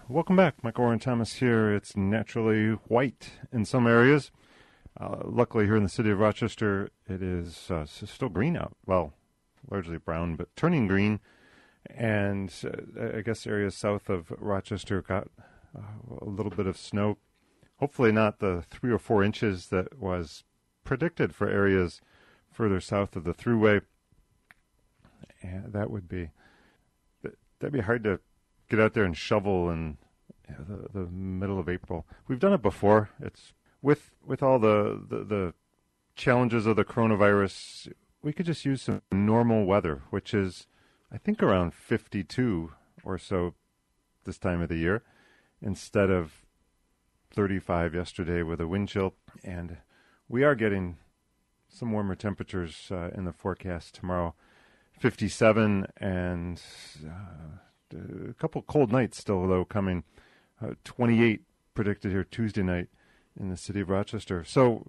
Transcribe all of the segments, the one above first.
Welcome back. Michael Warren Thomas here. It's naturally white in some areas. Luckily, here in the city of Rochester, it is still green out. Well, largely brown, but turning green. And I guess areas south of Rochester got a little bit of snow. Hopefully not the 3 or 4 inches that was predicted for areas further south of the Thruway. And that'd be hard to get out there and shovel in the middle of April. We've done it before. It's with all the challenges of the coronavirus, we could just use some normal weather, which is, I think, around 52 or so this time of the year, instead of 35 yesterday with a wind chill. And we are getting some warmer temperatures in the forecast tomorrow. 57 and a couple cold nights still, though, coming. 28 predicted here Tuesday night in the city of Rochester. So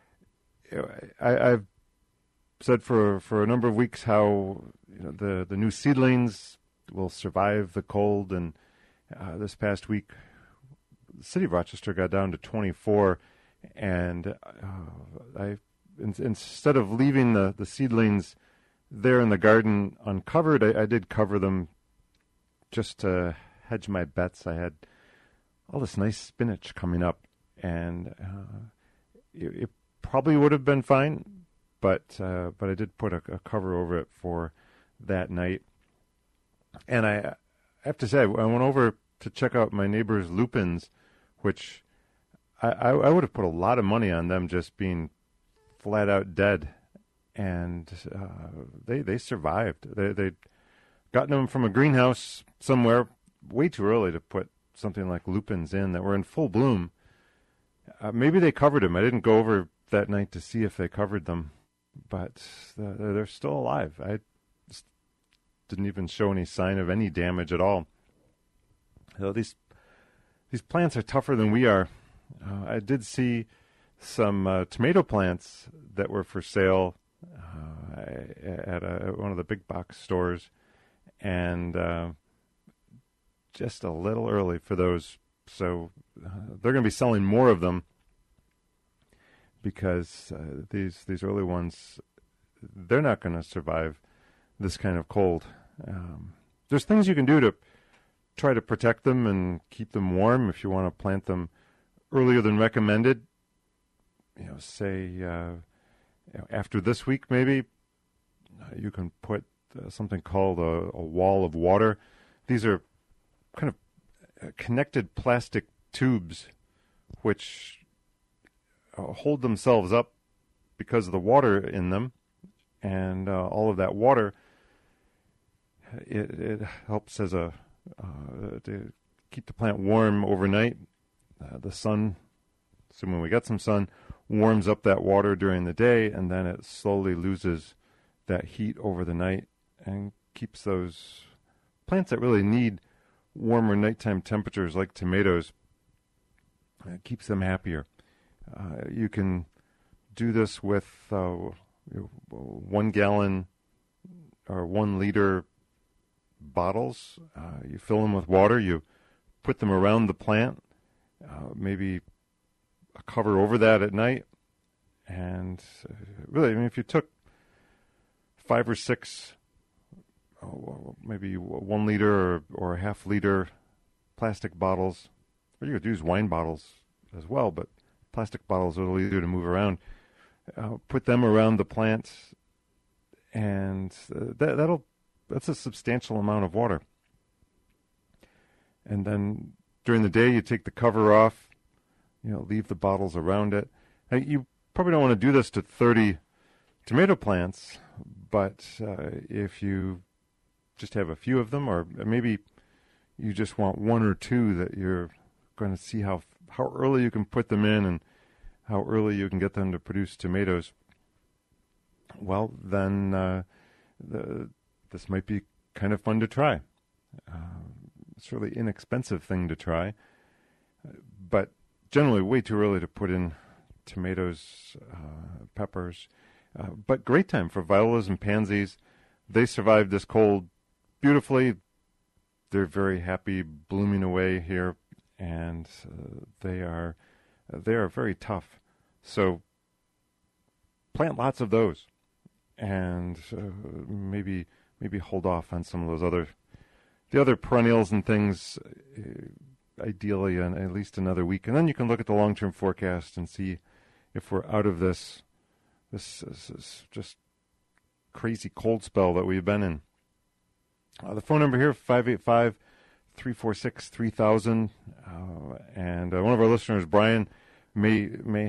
I've said for a number of weeks how the new seedlings will survive the cold, and this past week the city of Rochester got down to 24, and instead of leaving the seedlings there in the garden uncovered, I did cover them just to hedge my bets. I had all this nice spinach coming up, and it probably would have been fine, but I did put a cover over it for that night. And I have to say, I went over to check out my neighbor's lupins, which I would have put a lot of money on them just being flat out dead. And they survived. They'd gotten them from a greenhouse somewhere way too early to put something like lupins in that were in full bloom. Maybe they covered them. I didn't go over that night to see if they covered them, but they're still alive. I just didn't even show any sign of any damage at all. These plants are tougher than we are. I did see some tomato plants that were for sale at one of the big box stores, and just a little early for those. So they're going to be selling more of them because these early ones, they're not going to survive this kind of cold. There's things you can do to try to protect them and keep them warm if you want to plant them earlier than recommended. Say after this week maybe, you can put something called a wall of water. These are kind of connected plastic tubes which hold themselves up because of the water in them, and all of that water, it helps as to keep the plant warm overnight. The sun, assuming we get some sun, warms up that water during the day, and then it slowly loses that heat over the night and keeps those plants that really need warmer nighttime temperatures like tomatoes, keeps them happier. You can do this with 1 gallon or 1 liter bottles. You fill them with water, you put them around the plant, maybe a cover over that at night, and really, if you took 5 or 6, maybe 1 liter or a half liter plastic bottles, or you could use wine bottles as well, but plastic bottles are a little easier to move around. Put them around the plant, and that's a substantial amount of water. And then during the day, you take the cover off, leave the bottles around it. Now, you probably don't want to do this to 30 tomato plants, but if you just have a few of them, or maybe you just want 1 or 2 that you're going to see how early you can put them in and how early you can get them to produce tomatoes, well, then this might be kind of fun to try. It's a really inexpensive thing to try, but generally way too early to put in tomatoes, peppers, but great time for violas and pansies. They survived this cold beautifully. they're very happy blooming away here, and they are very tough. So plant lots of those, and maybe hold off on some of the other perennials and things. Ideally, on at least another week, and then you can look at the long-term forecast and see if we're out of this just crazy cold spell that we've been in. The phone number here, 585-346-3000, and one of our listeners, Brian, may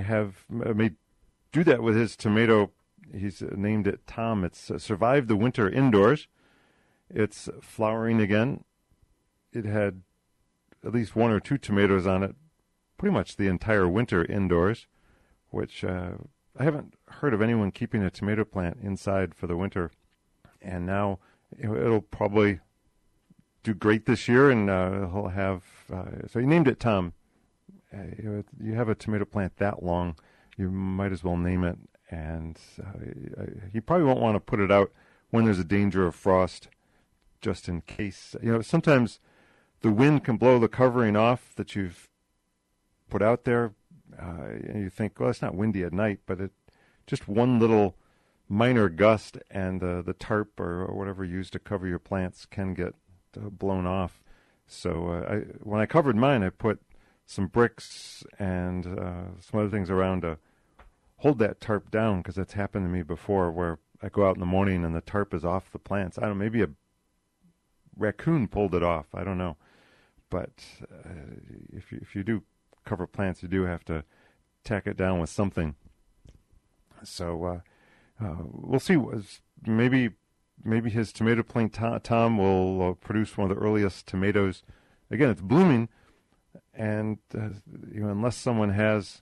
do that with his tomato. He's named it Tom. It's survived the winter indoors. It's flowering again. It had at least one or two tomatoes on it pretty much the entire winter indoors, which I haven't heard of anyone keeping a tomato plant inside for the winter. And now it'll probably do great this year, and he'll have... so he named it Tom. You have a tomato plant that long, you might as well name it. And you probably won't want to put it out when there's a danger of frost, just in case. Sometimes the wind can blow the covering off that you've put out there, and you think, well, it's not windy at night, but just one little minor gust, and the tarp or whatever used to cover your plants can get blown off. So when I covered mine, I put some bricks and some other things around to hold that tarp down, because that's happened to me before, where I go out in the morning and the tarp is off the plants. I don't know, maybe a raccoon pulled it off. I don't know. But if you do cover plants, you do have to tack it down with something. So we'll see. Maybe his tomato plant, Tom, will produce one of the earliest tomatoes. Again, it's blooming, and unless someone has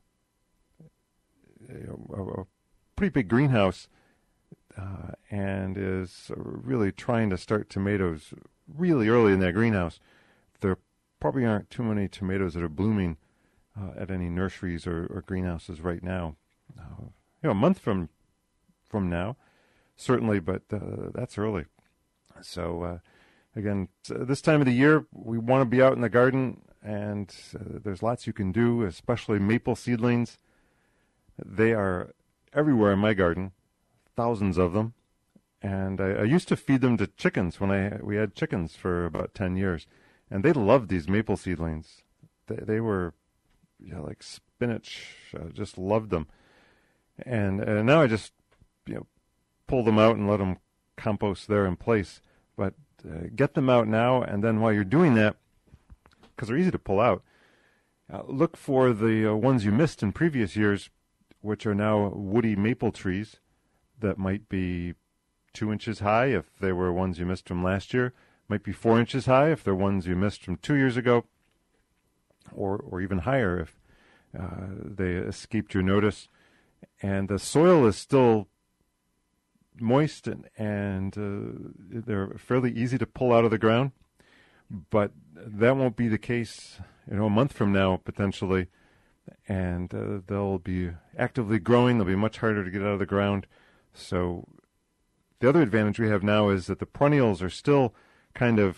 a pretty big greenhouse and is really trying to start tomatoes really early in that greenhouse, there probably aren't too many tomatoes that are blooming at any nurseries or greenhouses right now. A month from now, certainly, but that's early. So again, this time of the year, we want to be out in the garden, and there's lots you can do, especially maple seedlings. They are everywhere in my garden, thousands of them. And I used to feed them to chickens when we had chickens for about 10 years. And they loved these maple seedlings. They were like spinach, just loved them. And now I just pull them out and let them compost there in place. But get them out now, and then while you're doing that, because they're easy to pull out, look for the ones you missed in previous years, which are now woody maple trees that might be 2 inches high if they were ones you missed from last year, might be 4 inches high if they're ones you missed from 2 years ago, or even higher if they escaped your notice. And the soil is still moist, and they're fairly easy to pull out of the ground, but that won't be the case a month from now, potentially, and they'll be actively growing. They'll be much harder to get out of the ground. So the other advantage we have now is that the perennials are still kind of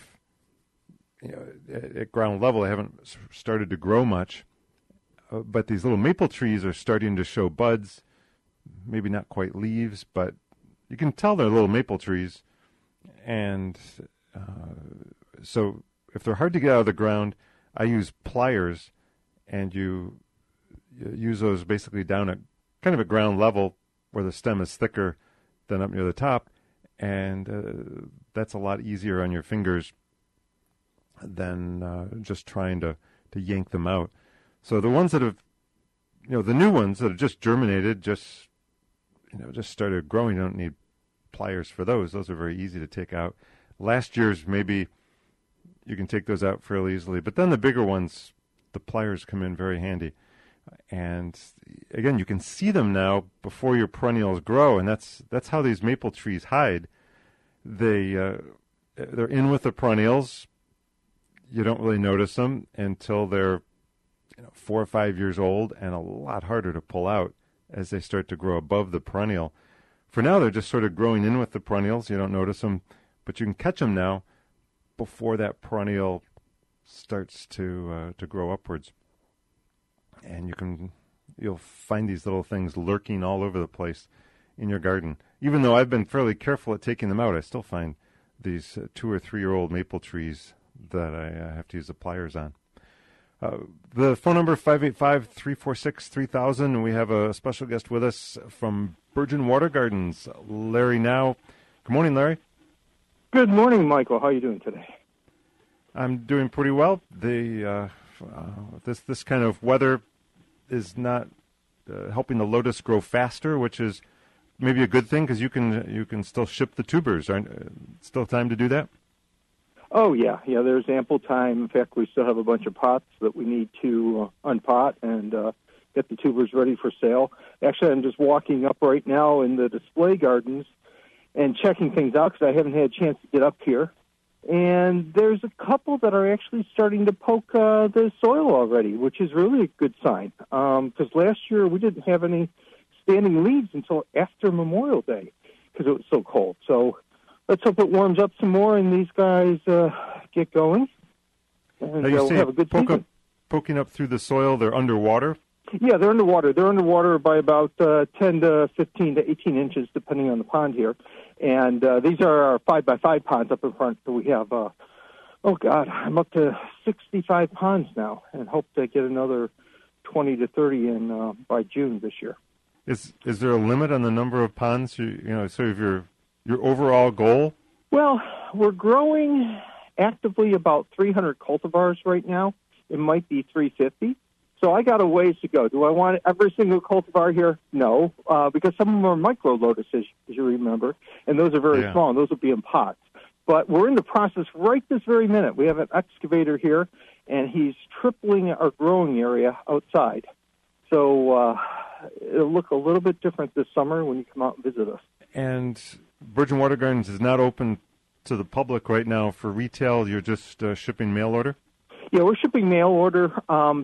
at ground level. They haven't started to grow much, but these little maple trees are starting to show buds, maybe not quite leaves, but you can tell they're little maple trees. And so if they're hard to get out of the ground, I use pliers, and you use those basically down at kind of at ground level where the stem is thicker than up near the top, and that's a lot easier on your fingers than just trying to yank them out. So the ones that have, the new ones that have just germinated, just started growing, you don't need pliers for those. Those are very easy to take out. Last year's, maybe you can take those out fairly easily, but then the bigger ones, the pliers come in very handy. And again, you can see them now before your perennials grow, and that's how these maple trees hide. They're in with the perennials. You don't really notice them until they're 4 or 5 years old, and a lot harder to pull out as they start to grow above the perennial. For now, they're just sort of growing in with the perennials. You don't notice them, but you can catch them now before that perennial starts to grow upwards. And you'll find these little things lurking all over the place in your garden. Even though I've been fairly careful at taking them out, I still find these 2 or 3 year old maple trees that I have to use the pliers on. The phone number 585-346-3000, and we have a special guest with us from Burgeon Water Gardens, Larry Now. Good morning, Larry. Good morning, Michael. How are you doing today? I'm doing pretty well. This kind of weather is not helping the lotus grow faster, which is maybe a good thing because you can still ship the tubers. Still time to do that? Oh, yeah. There's ample time. In fact, we still have a bunch of pots that we need to unpot and get the tubers ready for sale. Actually, I'm just walking up right now in the display gardens and checking things out because I haven't had a chance to get up here. And there's a couple that are actually starting to poke the soil already, which is really a good sign. Because last year we didn't have any standing leaves until after Memorial Day because it was so cold. So let's hope it warms up some more and these guys get going. And we'll have a good season. Poking up through the soil, they're underwater? Yeah, they're underwater. They're underwater by about 10 to 15 to 18 inches, depending on the pond here. And these are our 5x5 ponds up in front. So we have, I'm up to 65 ponds now and hope to get another 20 to 30 in by June this year. Is there a limit on the number of ponds, sort of your overall goal? Well, we're growing actively about 300 cultivars right now. It might be 350. So I got a ways to go. Do I want every single cultivar here? No, because some of them are micro lotuses, as you remember, and those are very small, and those will be in pots. But we're in the process right this very minute. We have an excavator here, and he's tripling our growing area outside. So it'll look a little bit different this summer when you come out and visit us. And Burgeon Water Gardens is not open to the public right now for retail. You're just shipping mail order? Yeah, we're shipping mail order.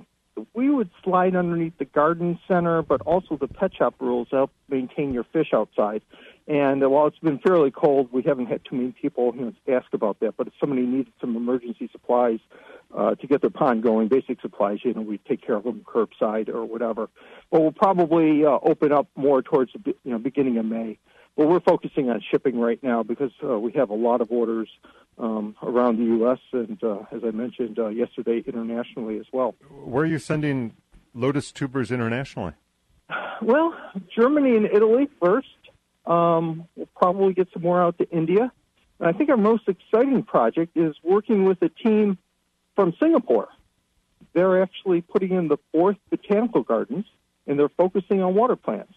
We would slide underneath the garden center, but also the pet shop rules to help maintain your fish outside. And while it's been fairly cold, we haven't had too many people ask about that. But if somebody needed some emergency supplies to get their pond going, basic supplies, we take care of them curbside or whatever. But we'll probably open up more towards the beginning of May. Well, we're focusing on shipping right now because we have a lot of orders around the U.S. and, as I mentioned yesterday, internationally as well. Where are you sending lotus tubers internationally? Well, Germany and Italy first. We'll probably get some more out to India. And I think our most exciting project is working with a team from Singapore. They're actually putting in the 4th botanical gardens, and they're focusing on water plants.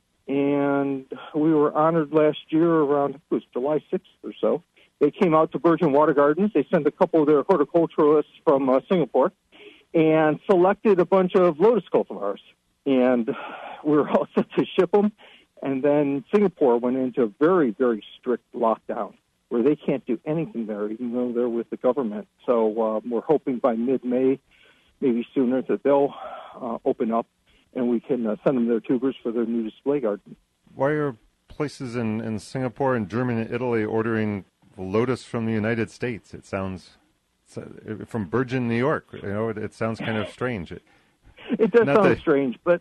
And we were honored last year around, it was July 6th or so. They came out to Burgeon Water Gardens. They sent a couple of their horticulturalists from Singapore and selected a bunch of lotus cultivars. And we were all set to ship them. And then Singapore went into a very, very strict lockdown where they can't do anything there, even though they're with the government. So we're hoping by mid-May, maybe sooner, that they'll open up and we can send them their tubers for their new display garden. Why are places in Singapore and Germany and Italy ordering lotus from the United States? It sounds from Burgeon, New York. It sounds kind of strange. It does sound strange, but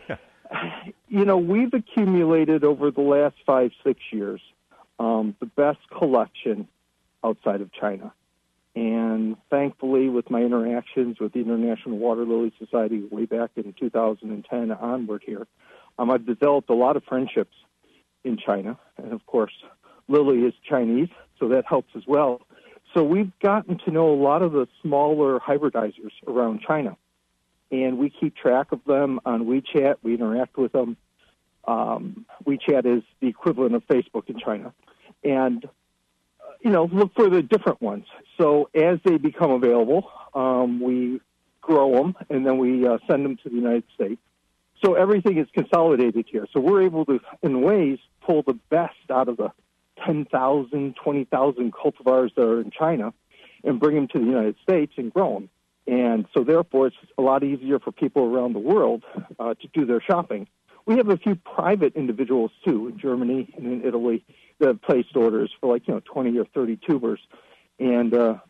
we've accumulated over the last 5-6 years the best collection outside of China. And thankfully, with my interactions with the International Water Lily Society way back in 2010 onward here, I've developed a lot of friendships in China. And, of course, Lily is Chinese, so that helps as well. So we've gotten to know a lot of the smaller hybridizers around China. And we keep track of them on WeChat. We interact with them. WeChat is the equivalent of Facebook in China. And look for the different ones. So as they become available, we grow them, and then we send them to the United States. So everything is consolidated here. So we're able to, in ways, pull the best out of the 10,000, 20,000 cultivars that are in China and bring them to the United States and grow them. And so, therefore, it's a lot easier for people around the world to do their shopping. We have a few private individuals, too, in Germany and in Italy that have placed orders for 20 or 30 tubers. And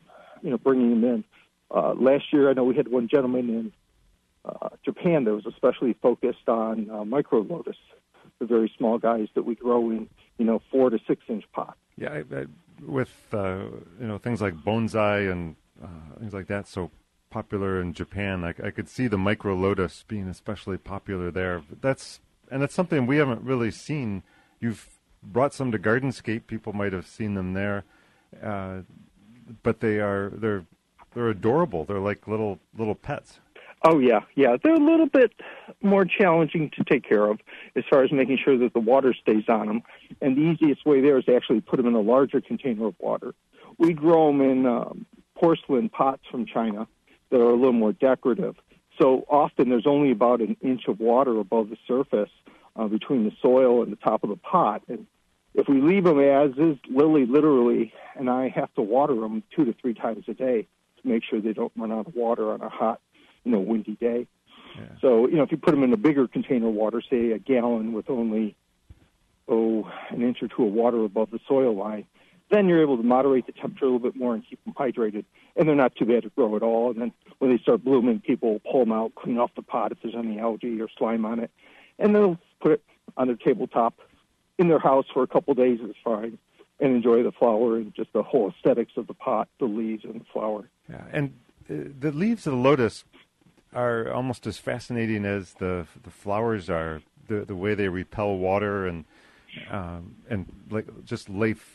bringing them in. Last year, I know we had one gentleman in Japan that was especially focused on micro lotus, the very small guys that we grow in, 4 to 6 inch pots. Yeah, with things like bonsai and things like that, so popular in Japan. I could see the micro lotus being especially popular there. That's something we haven't really seen. You've brought some to Gardenscape. People might have seen them there, but they're adorable. They're like little pets. Oh, yeah. They're a little bit more challenging to take care of as far as making sure that the water stays on them. And the easiest way there is to actually put them in a larger container of water. We grow them in porcelain pots from China that are a little more decorative. So often there's only about an inch of water above the surface between the soil and the top of the pot. And if we leave them as is, Lily literally, and I have to water them 2 to 3 times a day to make sure they don't run out of water on a hot, windy day. Yeah. So, if you put them in a bigger container of water, say a gallon with only, an inch or 2 of water above the soil line, then you're able to moderate the temperature a little bit more and keep them hydrated. And they're not too bad to grow at all. And then when they start blooming, people pull them out, clean off the pot if there's any algae or slime on it. And they'll put it on their tabletop in their house for a couple of days. It's fine. And enjoy the flower and just the whole aesthetics of the pot, the leaves and the flower. Yeah, and the leaves of the lotus are almost as fascinating as the flowers are. The way they repel water and like just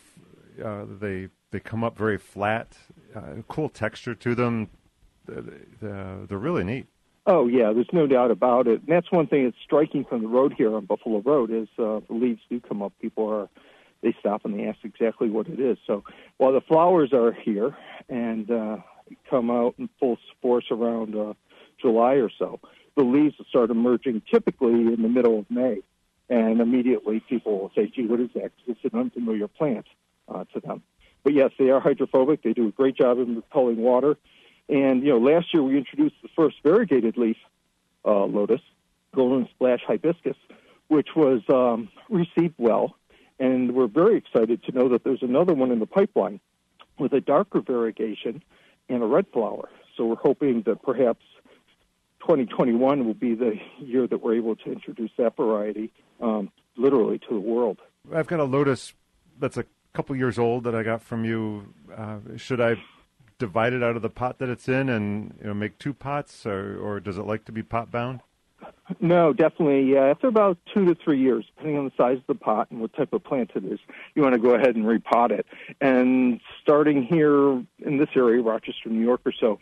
they come up very flat. Cool texture to them. They're really neat. Oh yeah, there's no doubt about it. And that's one thing that's striking from the road here on Buffalo Road is the leaves do come up. They stop and they ask exactly what it is. So while the flowers are here and come out in full force around July or so, the leaves will start emerging typically in the middle of May. And immediately people will say, gee, what is that? Because it's an unfamiliar plant to them. But yes, they are hydrophobic. They do a great job in repelling water. And, last year we introduced the first variegated leaf lotus, golden splash hibiscus, which was received well. And we're very excited to know that there's another one in the pipeline with a darker variegation and a red flower. So we're hoping that perhaps 2021 will be the year that we're able to introduce that variety literally to the world. I've got a lotus that's a couple years old that I got from you. Should I divide it out of the pot that it's in and make 2 pots, or does it like to be pot bound? No, definitely. Yeah, after about 2 to 3 years, depending on the size of the pot and what type of plant it is, you want to go ahead and repot it. And starting here in this area, Rochester, New York or so,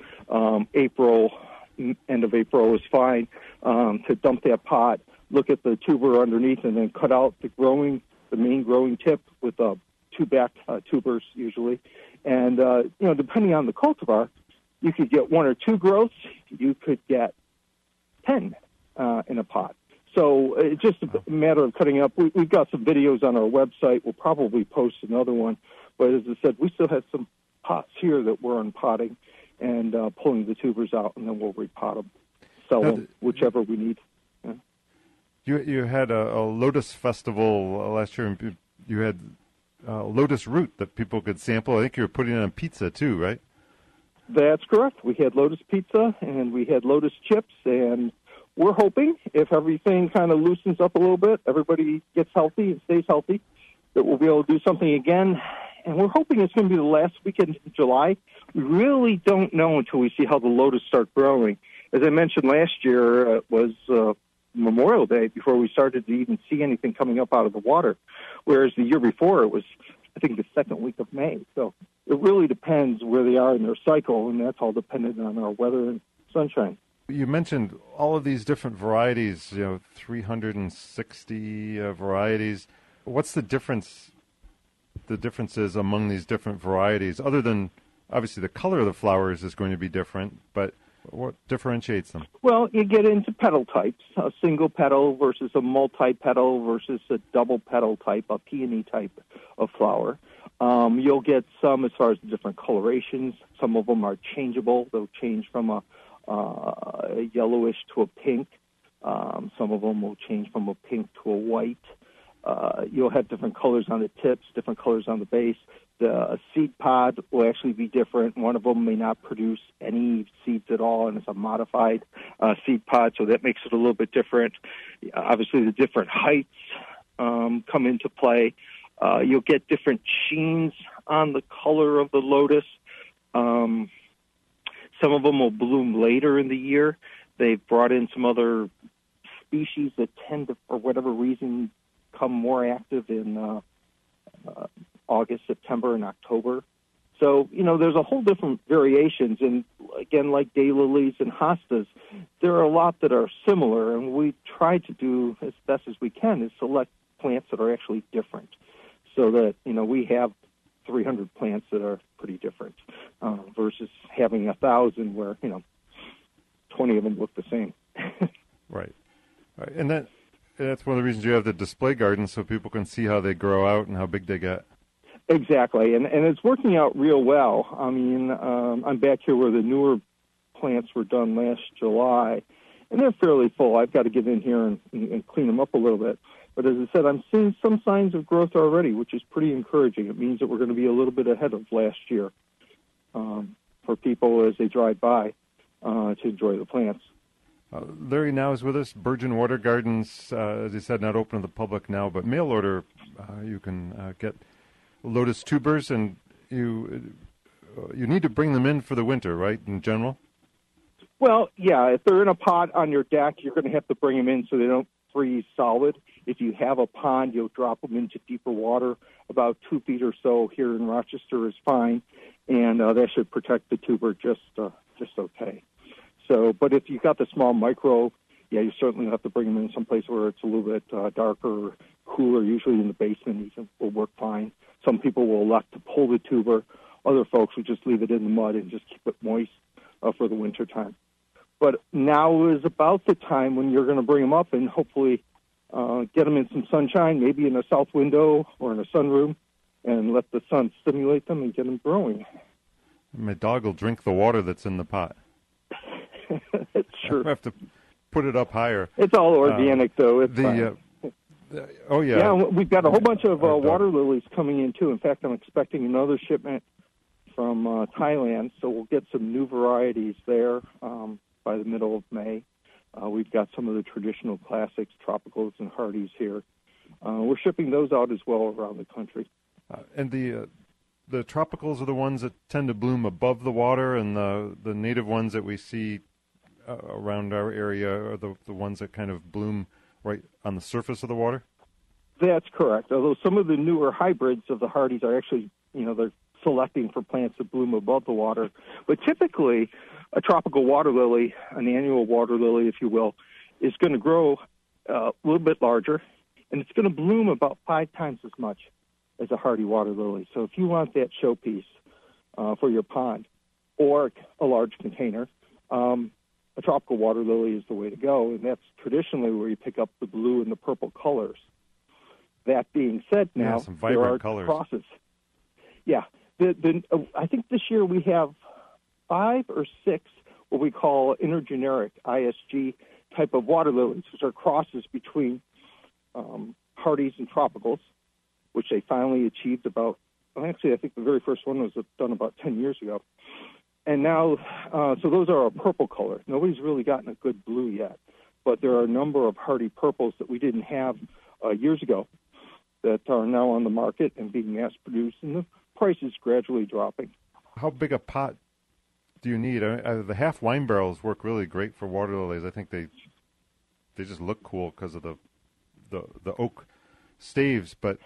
end of April is fine to dump that pot, look at the tuber underneath, and then cut out the main growing tip with 2 back tubers usually. And, depending on the cultivar, you could get 1 or 2 growths. You could get 10 in a pot. So it's just a matter of cutting up. We've got some videos on our website. We'll probably post another one. But as I said, we still have some pots here that we're unpotting and pulling the tubers out, and then we'll repot them, sell them, whichever we need. Yeah. You had a lotus festival last year, and you had lotus root that people could sample. I think you were putting it on pizza too, right? That's correct. We had lotus pizza, and we had lotus chips, and we're hoping if everything kind of loosens up a little bit, everybody gets healthy and stays healthy, that we'll be able to do something again. And we're hoping it's going to be the last weekend in July. We really don't know until we see how the lotus start growing. As I mentioned last year, it was Memorial Day before we started to even see anything coming up out of the water, whereas the year before it was, I think, the second week of May. So it really depends where they are in their cycle, and that's all dependent on our weather and sunshine. You mentioned all of these different varieties, 360 varieties. What's the differences among these different varieties, other than obviously the color of the flowers is going to be different, but what differentiates them? Well, you get into petal types, a single petal versus a multi-petal versus a double petal type, a peony type of flower. You'll get some as far as the different colorations. Some of them are changeable. They'll change from a yellowish to a pink. Some of them will change from a pink to a white. You'll have different colors on the tips, different colors on the base. The seed pod will actually be different. One of them may not produce any seeds at all, and it's a modified seed pod, so that makes it a little bit different. Obviously, the different heights come into play. You'll get different sheens on the color of the lotus. Some of them will bloom later in the year. They've brought in some other species that tend to, for whatever reason, come more active in August, September, and October. So, there's a whole different variations. And again, like daylilies and hostas, there are a lot that are similar. And we try to do as best as we can is select plants that are actually different so that, we have 300 plants that are pretty different versus having 1,000 where, 20 of them look the same. Right. And that's one of the reasons you have the display gardens so people can see how they grow out and how big they get. Exactly, and it's working out real well. I mean, I'm back here where the newer plants were done last July, and they're fairly full. I've got to get in here and clean them up a little bit. But as I said, I'm seeing some signs of growth already, which is pretty encouraging. It means that we're going to be a little bit ahead of last year for people as they drive by to enjoy the plants. Larry now is with us. Burgeon Water Gardens, as you said, not open to the public now, but mail order, you can get lotus tubers, and you need to bring them in for the winter, right, in general? Well, yeah, if they're in a pot on your deck, you're going to have to bring them in so they don't freeze solid. If you have a pond, you'll drop them into deeper water. About 2 feet or so here in Rochester is fine, and that should protect the tuber just okay. So, but if you've got the small micro, yeah, you certainly have to bring them in someplace where it's a little bit darker or cooler. Usually in the basement even will work fine. Some people will elect to pull the tuber. Other folks will just leave it in the mud and just keep it moist for the winter time. But now is about the time when you're going to bring them up and hopefully get them in some sunshine, maybe in a south window or in a sunroom, and let the sun stimulate them and get them growing. My dog will drink the water that's in the pot. Sure. I have to put it up higher. It's all organic, though. It's fine. Oh, yeah. Yeah, we've got a whole bunch of water lilies coming in, too. In fact, I'm expecting another shipment from Thailand, so we'll get some new varieties there by the middle of May. We've got some of the traditional classics, tropicals and hardies here. We're shipping those out as well around the country. And the tropicals are the ones that tend to bloom above the water, and the native ones that we see around our area are the ones that kind of bloom right on the surface of the water? That's correct. Although some of the newer hybrids of the hardies are actually, they're selecting for plants that bloom above the water. But typically, a tropical water lily, an annual water lily, if you will, is going to grow a little bit larger, and it's going to bloom about 5 times as much as a hardy water lily. So if you want that showpiece for your pond or a large container, a tropical water lily is the way to go, and that's traditionally where you pick up the blue and the purple colors. That being said, now some vibrant there are colors. crosses. Yeah, I think this year we have 5 or 6 what we call intergeneric ISG type of water lilies, which are crosses between hardies and tropicals, which they finally achieved about. Well, actually, I think the very first one was done about 10 years ago. And now, so those are a purple color. Nobody's really gotten a good blue yet, but there are a number of hardy purples that we didn't have years ago that are now on the market and being mass-produced, and the price is gradually dropping. How big a pot do you need? The half wine barrels work really great for water lilies. I think they just look cool because of the oak staves, but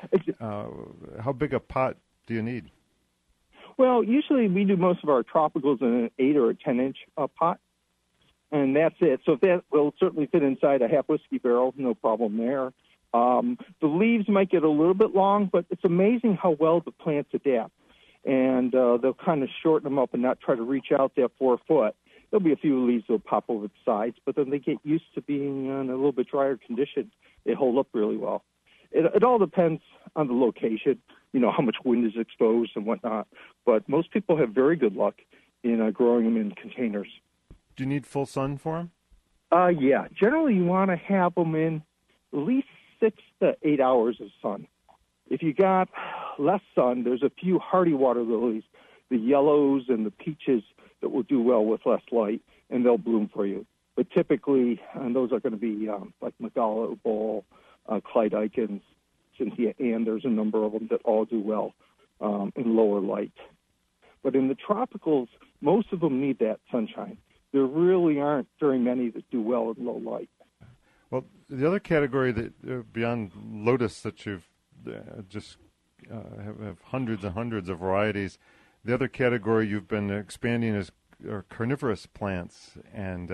how big a pot do you need? Well, usually we do most of our tropicals in an 8 or a 10-inch pot, and that's it. So that will certainly fit inside a half whiskey barrel, no problem there. The leaves might get a little bit long, but it's amazing how well the plants adapt. And they'll kind of shorten them up and not try to reach out that 4 foot. There'll be a few leaves that'll pop over the sides, but then they get used to being in a little bit drier condition. They hold up really well. It all depends on the location, how much wind is exposed and whatnot. But most people have very good luck in growing them in containers. Do you need full sun for them? Yeah. Generally, you want to have them in at least 6 to 8 hours of sun. If you got, less sun, there's a few hardy water lilies, the yellows and the peaches that will do well with less light, and they'll bloom for you. But typically, and those are going to be like Megala Bowl, Clyde Ikens, Cynthia Ann. There's a number of them that all do well in lower light. But in the tropicals, most of them need that sunshine. There really aren't very many that do well in low light. Well, the other category that beyond lotus that you've just have hundreds and hundreds of varieties, the other category you've been expanding is carnivorous plants. And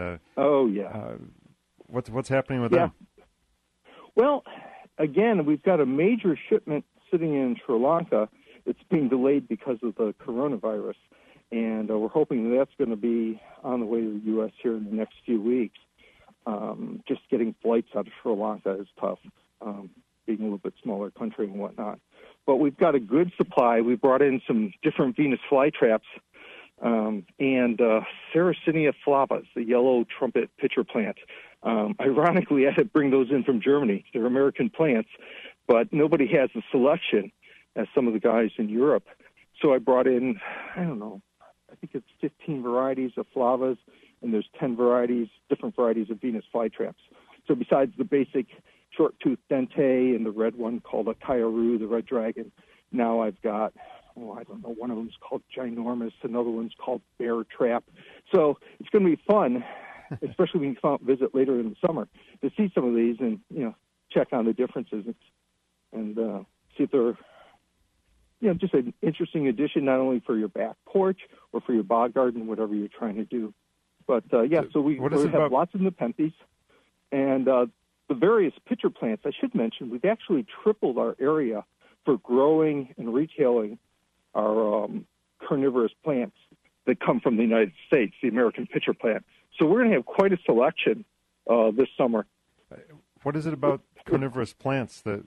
what's happening with them? Well, again, we've got a major shipment sitting in Sri Lanka that's being delayed because of the coronavirus, and we're hoping that's going to be on the way to the U.S. here in the next few weeks. Just getting flights out of Sri Lanka is tough, being a little bit smaller country and whatnot. But we've got a good supply. We brought in some different Venus flytraps and Sarracenia flavas, the yellow trumpet pitcher plant. Ironically, I had to bring those in from Germany. They're American plants, but nobody has the selection as some of the guys in Europe. So I brought in, I think it's 15 varieties of flavas, and there's 10 different varieties of Venus flytraps. So besides the basic short-toothed dente and the red one called a Kaiaru, the red dragon, now I've got, one of them's called Ginormous, another one's called Bear Trap. So it's going to be fun, especially when you come out and visit later in the summer, to see some of these and, check on the differences and see if they're, just an interesting addition, not only for your back porch or for your bog garden, whatever you're trying to do. But, so we have lots of Nepenthes. And the various pitcher plants, I should mention, we've actually tripled our area for growing and retailing our carnivorous plants that come from the United States, the American pitcher plant. So we're going to have quite a selection this summer. What is it about carnivorous plants that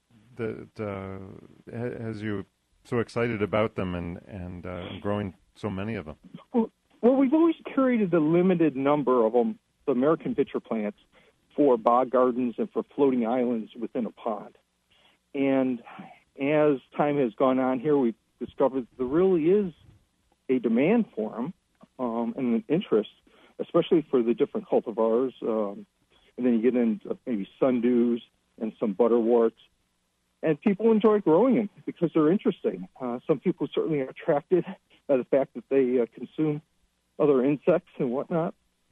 has you so excited about them and growing so many of them? Well, we've always carried a limited number of them, the American pitcher plants, for bog gardens and for floating islands within a pond. And as time has gone on here, we've discovered there really is a demand for them and an interest, especially for the different cultivars. And then you get into maybe sundews and some butterworts. And people enjoy growing them because they're interesting. Some people certainly are attracted by the fact that they consume other insects and whatnot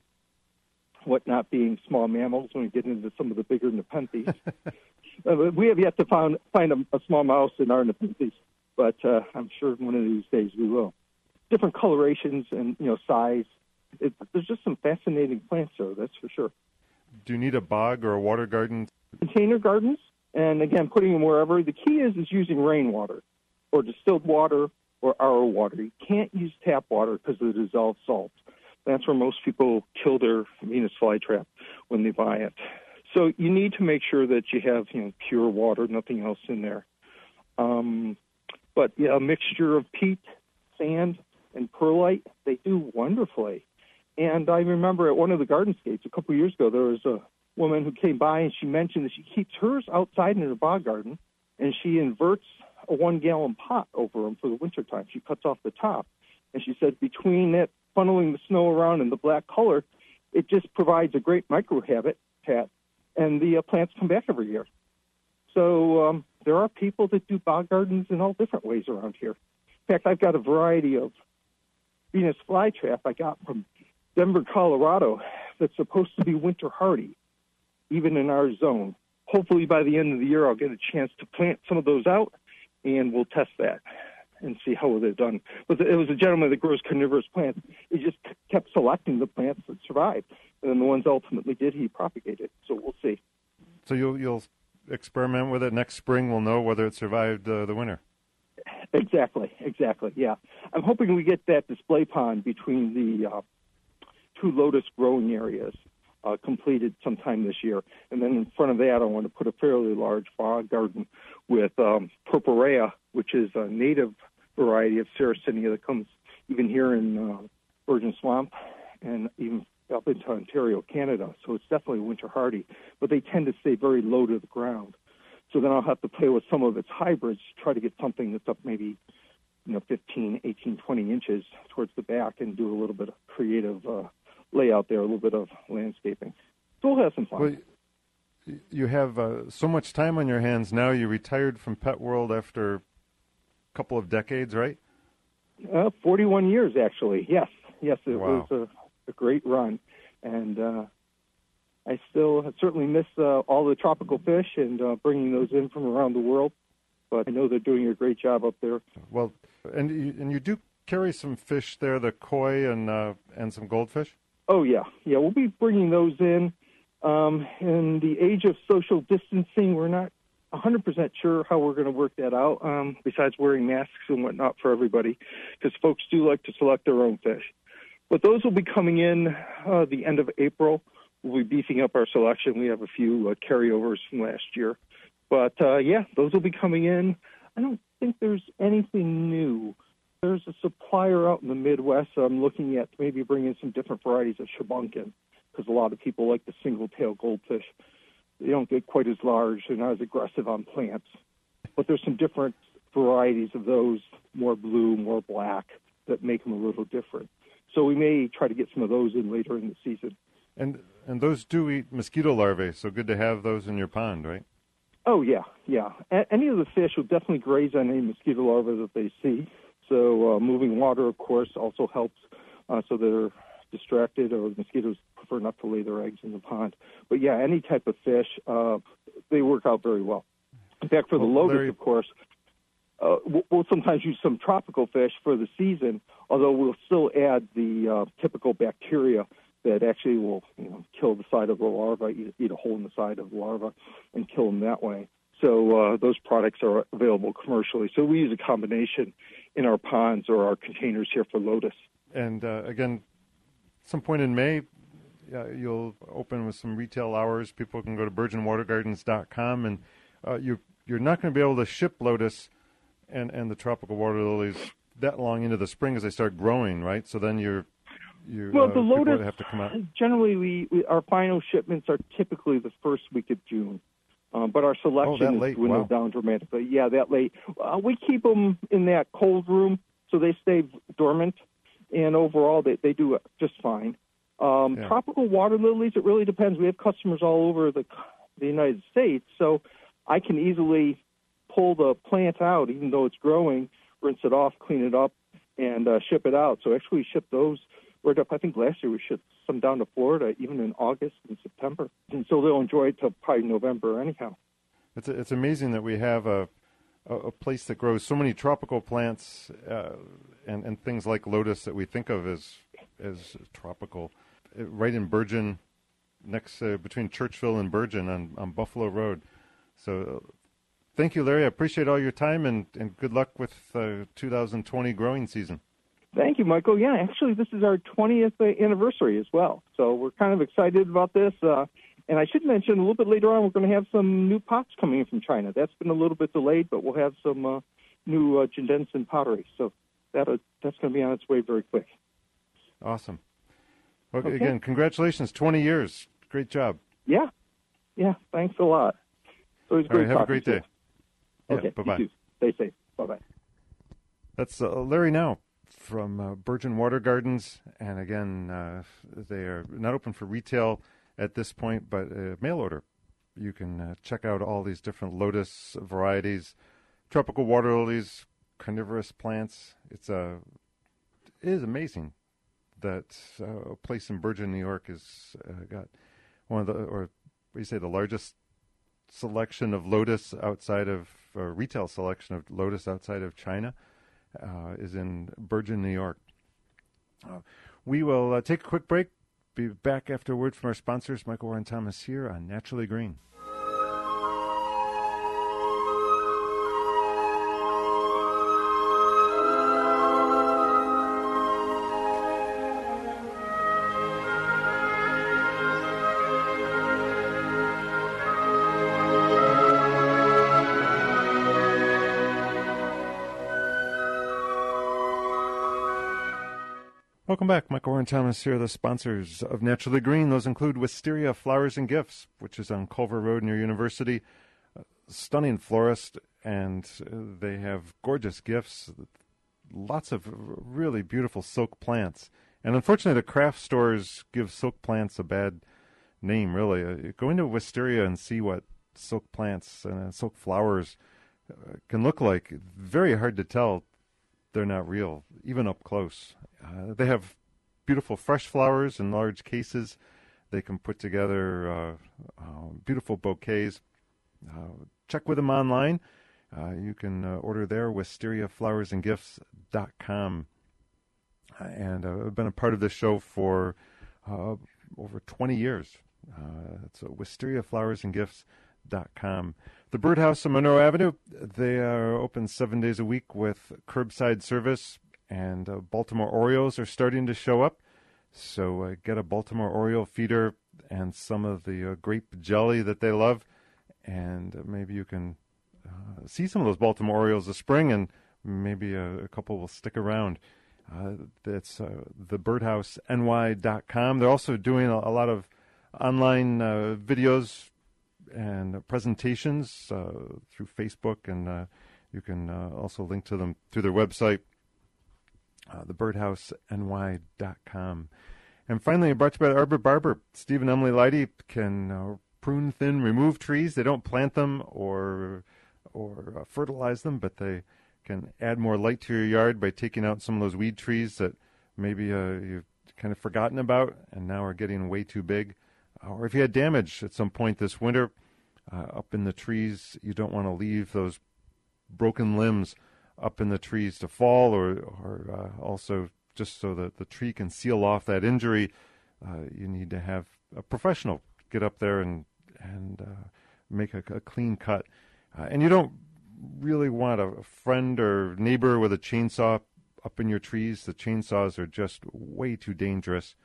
being small mammals when we get into some of the bigger Nepenthes. We have yet to find a small mouse in our Nepenthes, but I'm sure one of these days we will. Different colorations and size. There's just some fascinating plants there, that's for sure. Do you need a bog or a water garden? Container gardens, and again, putting them wherever. The key is using rainwater or distilled water or RO water. You can't use tap water because of the dissolved salts. That's where most people kill their Venus flytrap when they buy it. So you need to make sure that you have pure water, nothing else in there. But a mixture of peat, sand, and perlite, they do wonderfully. And I remember at one of the gardenscapes a couple of years ago, there was a woman who came by and she mentioned that she keeps hers outside in her bog garden, and she inverts a 1-gallon pot over them for the wintertime. She cuts off the top. And she said between it funneling the snow around and the black color, it just provides a great microhabitat, and the plants come back every year. So there are people that do bog gardens in all different ways around here. In fact, I've got a variety of Venus flytrap I got from Denver, Colorado, that's supposed to be winter hardy, even in our zone. Hopefully by the end of the year, I'll get a chance to plant some of those out, and we'll test that and see how they're done. But it was a gentleman that grows carnivorous plants. He just kept selecting the plants that survived, and then the ones ultimately did, he propagated. So we'll see. So you'll experiment with it next spring. We'll know whether it survived the winter. Exactly, yeah. I'm hoping we get that display pond between the two lotus growing areas completed sometime this year. And then in front of that, I want to put a fairly large bog garden with Purpurea, which is a native variety of Sarracenia that comes even here in Virgin Swamp and even up into Ontario, Canada. So it's definitely winter hardy, but they tend to stay very low to the ground. So then I'll have to play with some of its hybrids to try to get something that's up maybe 15, 18, 20 inches towards the back and do a little bit of creative layout there, a little bit of landscaping. So we'll have some fun. Well, you have so much time on your hands now. You retired from Pet World after a couple of decades, right? 41 years, actually. Yes, it Wow. was a great run. And I certainly miss all the tropical fish and bringing those in from around the world. But I know they're doing a great job up there. Well, and you do carry some fish there, the koi and some goldfish? Oh, yeah. Yeah, we'll be bringing those in. In the age of social distancing, we're not 100% sure how we're going to work that out, besides wearing masks and whatnot for everybody, because folks do like to select their own fish. But those will be coming in the end of April. We'll be beefing up our selection. We have a few carryovers from last year. But, those will be coming in. I don't think there's anything new. There's a supplier out in the Midwest I'm looking at maybe bringing some different varieties of shabunkin, because a lot of people like the single-tail goldfish. They don't get quite as large. They're not as aggressive on plants. But there's some different varieties of those, more blue, more black, that make them a little different. So we may try to get some of those in later in the season. And those do eat mosquito larvae, so good to have those in your pond, right? Oh, yeah. Any of the fish will definitely graze on any mosquito larvae that they see. So moving water, of course, also helps so they're distracted, or the mosquitoes prefer not to lay their eggs in the pond. But, yeah, any type of fish, they work out very well. In fact, for the lotus, of course, we'll sometimes use some tropical fish for the season, although we'll still add the typical bacteria that actually will kill the side of the larva, eat a hole in the side of the larva, and kill them that way. So those products are available commercially. So we use a combination in our ponds or our containers here for lotus. And again, some point in May, you'll open with some retail hours. People can go to BurgeonWaterGardens.com, and you're not going to be able to ship lotus and the tropical water lilies that long into the spring as they start growing, right? So then the lotus have to come out. Generally, our final shipments are typically the first week of June. But our selection is dwindled down dramatically. Yeah, that late. We keep them in that cold room, so they stay dormant, and overall they do just fine. Tropical water lilies, it really depends. We have customers all over the United States, so I can easily pull the plant out, even though it's growing, rinse it off, clean it up, and ship it out. So actually we ship those right up. I think last year we shipped some down to Florida, even in August and September. And so they'll enjoy it till probably November anyhow. It's amazing that we have a place that grows so many tropical plants and things like lotus that we think of as tropical, right in Bergen, next between Churchville and Bergen on Buffalo Road. So thank you, Larry. I appreciate all your time, and good luck with 2020 growing season. Thank you, Michael. Yeah, actually, this is our 20th anniversary as well. So we're kind of excited about this. And I should mention, a little bit later on, we're going to have some new pots coming in from China. That's been a little bit delayed, but we'll have some new Jindensen pottery. So that's going to be on its way very quick. Awesome. Okay. Again, congratulations, 20 years. Great job. Yeah, thanks a lot. So it's great. Have a great day. Okay, bye-bye. You too. Stay safe. Bye-bye. That's Larry Now from Burgeon Water Gardens. And again, they are not open for retail at this point, but mail order. You can check out all these different lotus varieties, tropical water lilies, carnivorous plants. It is amazing that a place in Bergen, New York has got one of the largest selection of lotus outside of retail selection of lotus outside of China is in Bergen, New York. We will take a quick break. Be back after a word from our sponsors. Michael Warren Thomas here on Naturally Green. Welcome back. Michael Warren Thomas here, the sponsors of Naturally Green. Those include Wisteria Flowers and Gifts, which is on Culver Road near University. stunning florist, and they have gorgeous gifts, lots of really beautiful silk plants. And unfortunately, the craft stores give silk plants a bad name, really. Go into Wisteria and see what silk plants and silk flowers can look like. Very hard to tell they're not real, even up close. They have beautiful fresh flowers in large cases. They can put together beautiful bouquets. Check with them online. You can order there, WisteriaFlowersandGifts.com. And I've been a part of this show for over 20 years. It's WisteriaFlowersandGifts.com. The Birdhouse on Monroe Avenue, they are open 7 days a week with curbside service, and Baltimore Orioles are starting to show up. So get a Baltimore Oriole feeder and some of the grape jelly that they love, and maybe you can see some of those Baltimore Orioles this spring, and maybe a couple will stick around. That's thebirdhouseny.com. They're also doing a lot of online videos and presentations through Facebook, and you can also link to them through their website, thebirdhouseny.com. And finally, brought to you by Arbor Barber. Steve and Emily Leidy can prune, thin, remove trees. They don't plant them or fertilize them, but they can add more light to your yard by taking out some of those weed trees that maybe you've kind of forgotten about and now are getting way too big. Or if you had damage at some point this winter up in the trees, you don't want to leave those broken limbs up in the trees to fall, or also just so that the tree can seal off that injury. You need to have a professional get up there and make a clean cut. And you don't really want a friend or neighbor with a chainsaw up in your trees. The chainsaws are just way too dangerous.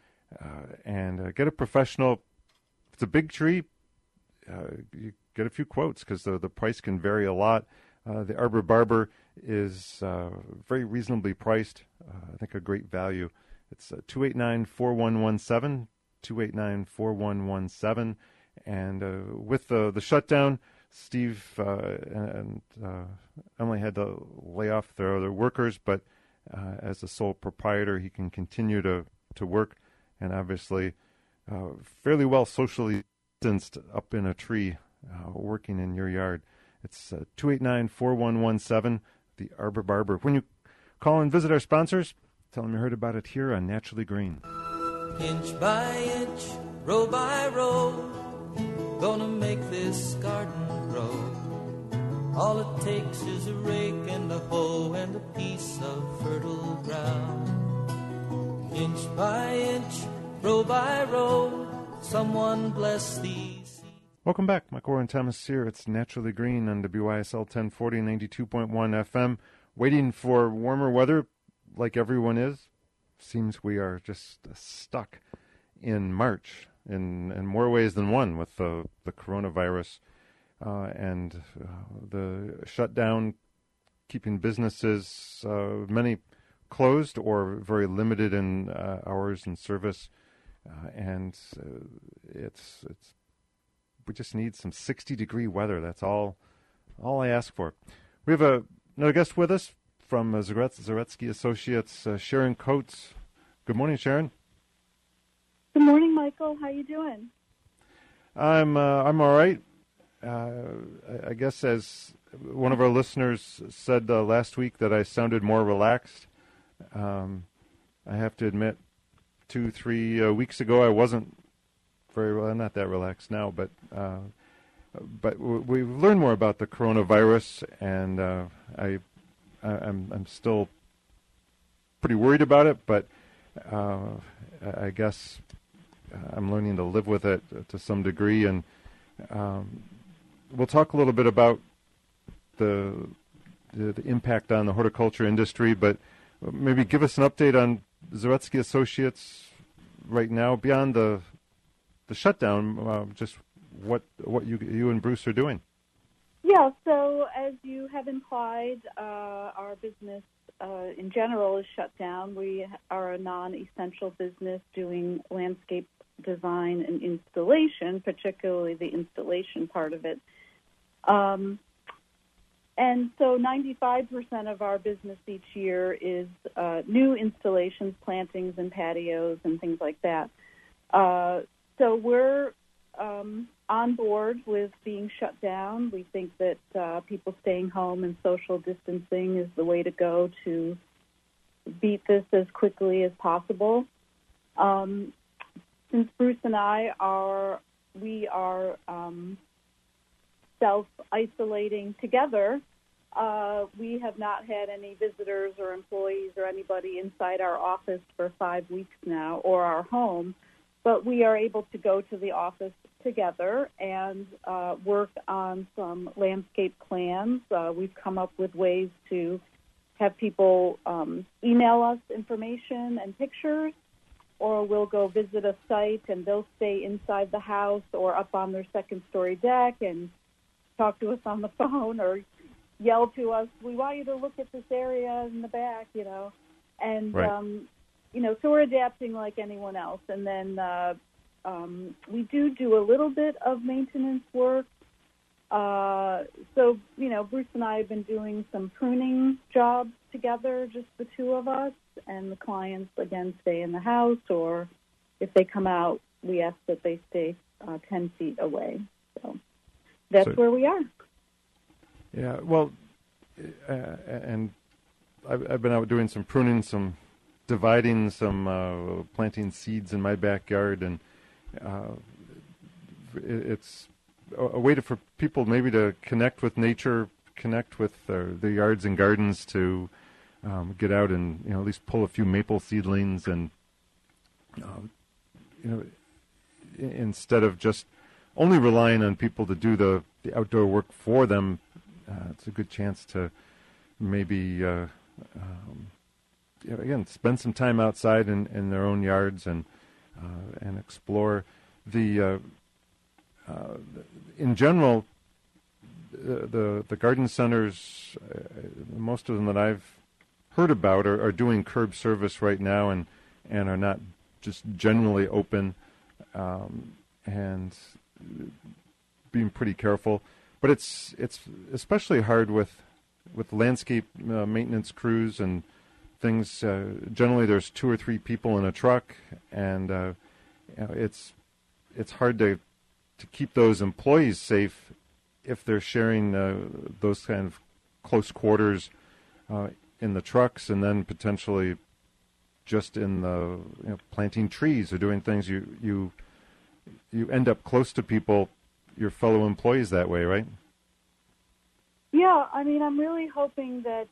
And get a professional. If it's a big tree, you get a few quotes because the price can vary a lot. The Arbor Barber is very reasonably priced. I think a great value. It's 289-4117, 289-4117. And with the shutdown, Steve and Emily had to lay off their other workers, but as the sole proprietor, he can continue to work, and obviously fairly well socially distanced up in a tree working in your yard. It's 289-4117, the Arbor Barber. When you call and visit our sponsors, tell them you heard about it here on Naturally Green. Inch by inch, row by row, gonna make this garden grow. All it takes is a rake and a hoe and a piece of fertile ground. Inch by inch, row by row, someone bless these. Welcome back. Michael Warren Thomas here. It's Naturally Green on WYSL 1040, 92.1 FM. Waiting for warmer weather like everyone is. Seems we are just stuck in March in more ways than one with the coronavirus and the shutdown, keeping businesses, many closed or very limited in hours and service. And it's we just need some 60-degree weather. That's all I ask for. We have another guest with us from Zaretsky Associates, Sharon Coates. Good morning, Sharon. Good morning, Michael. How you doing? I'm all right. I guess as one of our listeners said last week that I sounded more relaxed. I have to admit, 2-3 weeks ago I wasn't very well, not that relaxed now, but we've learned more about the coronavirus, and I'm still pretty worried about it, but I guess I'm learning to live with it to some degree, and we'll talk a little bit about the impact on the horticulture industry, but maybe give us an update on Zaretsky Associates right now, beyond the shutdown, just what you and Bruce are doing. Yeah, so as you have implied, our business in general is shut down. We are a non-essential business doing landscape design and installation, particularly the installation part of it. And so 95% of our business each year is new installations, plantings, and patios and things like that. So we're on board with being shut down. We think that people staying home and social distancing is the way to go to beat this as quickly as possible. Since Bruce and I are self-isolating together, we have not had any visitors or employees or anybody inside our office for 5 weeks now, or our home, but we are able to go to the office together and work on some landscape plans. We've come up with ways to have people email us information and pictures, or we'll go visit a site and they'll stay inside the house or up on their second-story deck and talk to us on the phone or yell to us, "We want you to look at this area in the back," And, right. So we're adapting like anyone else. And then we do a little bit of maintenance work. So, Bruce and I have been doing some pruning jobs together, just the two of us, and the clients, again, stay in the house, or if they come out, we ask that they stay 10 feet away. So that's where we are. Yeah, well, and I've been out doing some pruning, some dividing, some planting seeds in my backyard, and it's a way for people maybe to connect with nature, connect with their yards and gardens, to get out and at least pull a few maple seedlings, and instead of just only relying on people to do the outdoor work for them, it's a good chance to maybe again spend some time outside in their own yards and explore the. In general, the garden centers, most of them that I've heard about are doing curb service right now, and are not just generally open, and being pretty careful. But it's especially hard with landscape maintenance crews and things. Generally, there's 2 or 3 people in a truck, and it's hard to keep those employees safe if they're sharing those kind of close quarters in the trucks, and then potentially just in the planting trees or doing things. You end up close to people, your fellow employees, that way, right? Yeah, I'm really hoping that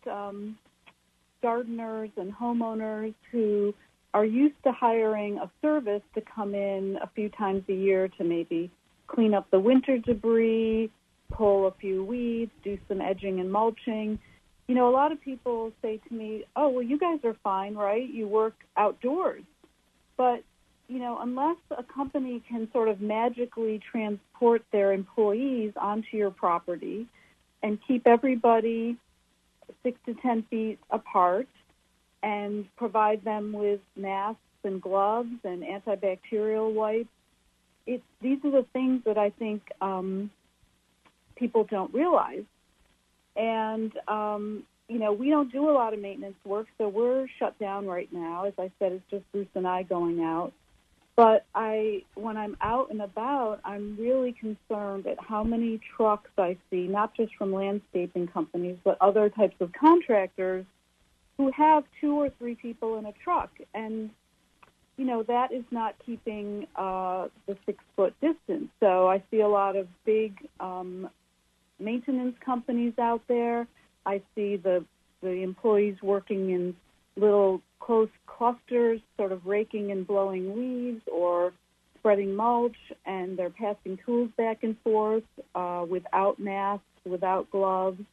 gardeners and homeowners who are used to hiring a service to come in a few times a year to maybe clean up the winter debris, pull a few weeds, do some edging and mulching. A lot of people say to me, "Oh, well, you guys are fine, right? You work outdoors." But, unless a company can sort of magically transport their employees onto your property and keep everybody 6 to 10 feet apart and provide them with masks and gloves and antibacterial wipes, these are the things that I think people don't realize. And, we don't do a lot of maintenance work, so we're shut down right now. As I said, it's just Bruce and I going out. But when I'm out and about, I'm really concerned at how many trucks I see, not just from landscaping companies, but other types of contractors who have 2 or 3 people in a truck. And that is not keeping the 6-foot distance. So I see a lot of big maintenance companies out there. I see the employees working in little close clusters, sort of raking and blowing leaves or spreading mulch, and they're passing tools back and forth without masks, without gloves.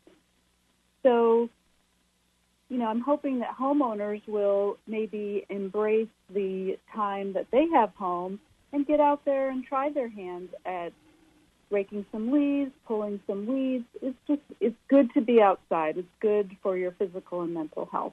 So I'm hoping that homeowners will maybe embrace the time that they have home and get out there and try their hand at raking some leaves, pulling some weeds. It's good to be outside. It's good for your physical and mental health.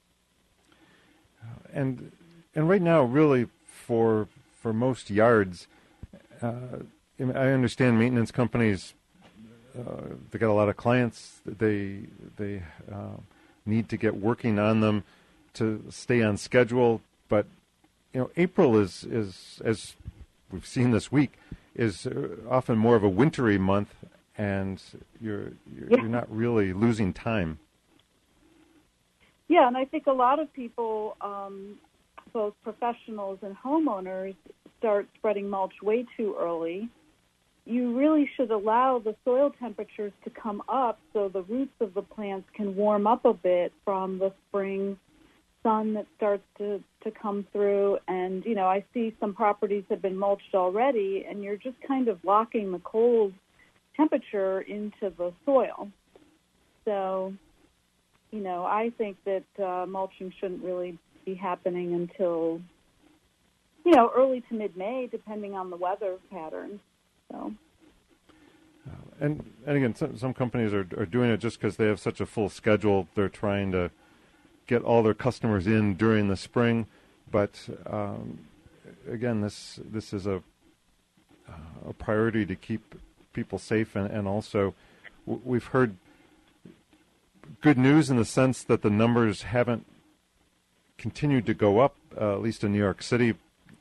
And right now, really, for most yards, I understand maintenance companies they got a lot of clients. They need to get working on them to stay on schedule. But April is as we've seen this week is often more of a wintry month, and you're not really losing time. Yeah, and I think a lot of people, both professionals and homeowners, start spreading mulch way too early. You really should allow the soil temperatures to come up so the roots of the plants can warm up a bit from the spring sun that starts to come through. And, I see some properties have been mulched already, and you're just kind of locking the cold temperature into the soil. So, I think that mulching shouldn't really be happening until, early to mid-May, depending on the weather patterns. So. And again, some companies are doing it just because they have such a full schedule. They're trying to get all their customers in during the spring. But again, this is a priority to keep people safe, and also we've heard good news in the sense that the numbers haven't continued to go up, at least in New York City,